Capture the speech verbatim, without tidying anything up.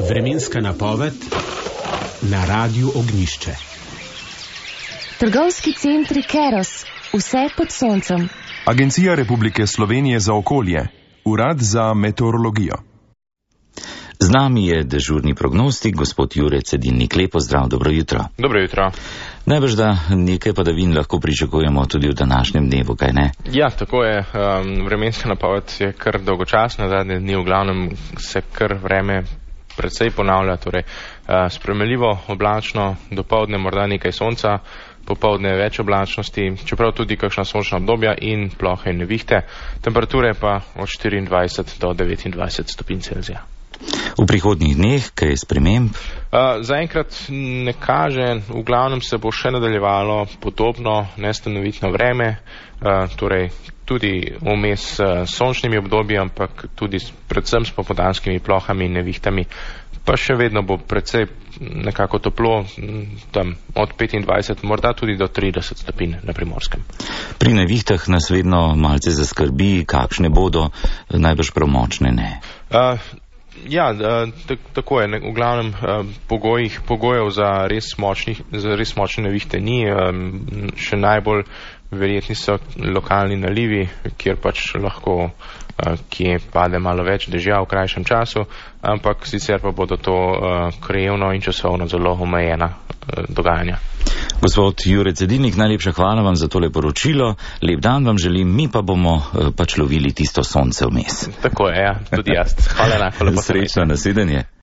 Vremenska napoved na Radiu Ognjišče. Trgovski centri Keros, vse pod soncem. Agencija Republike Slovenije za okolje, Urad za meteorologijo. Z nami je dežurni prognostik, gospod Jure Cedilnik. Lepo zdrav, dobro jutro. Dobro jutro. Najbrž, da nekaj padavin lahko pričakujemo tudi v današnjem dnevu, kaj ne? Ja, tako je. Um, vremenska napoved je kar dolgočasna, zadnje dni v glavnem se kar vreme precej ponavlja, torej uh, spremenljivo oblačno, dopoldne morda nekaj sonca, popoldne več oblačnosti, čeprav tudi kakšna sončna obdobja in plohe in nevihte, temperature pa od štiriindvajset do devetindvajset stopinj Celzija. V prihodnjih dneh kaj sprememb? Uh, zaenkrat ne kaže, v glavnem se bo še nadaljevalo podobno nestanovitno vreme, uh, torej tudi vmes uh, sončnimi obdobji, ampak tudi predvsem s popoldanskimi plohami in nevihtami, pa še vedno bo precej nekako toplo, tam od petindvajset, morda tudi do trideset stopinj na Primorskem. Pri nevihtah nas vedno malce zaskrbi, kakšne bodo, najbrž premočne ne. Uh, Ja, tako je. V glavnem pogojih, pogojev za res močnih, za res močne nevihte ni. Še najbolj verjetni so lokalni nalivi, kjer pač lahko kje pade malo več dežja v krajšem času, ampak sicer pa bodo to krajevno in časovno zelo omejena dogajanja. Gospod Jure Cedilnik, najlepša hvala vam za tole poročilo. Lep dan vam želim, mi pa bomo pač lovili tisto sonce vmes. Tako je, ja, tudi jaz. Hvala enako, lepo se. Srečno, nasvidenje.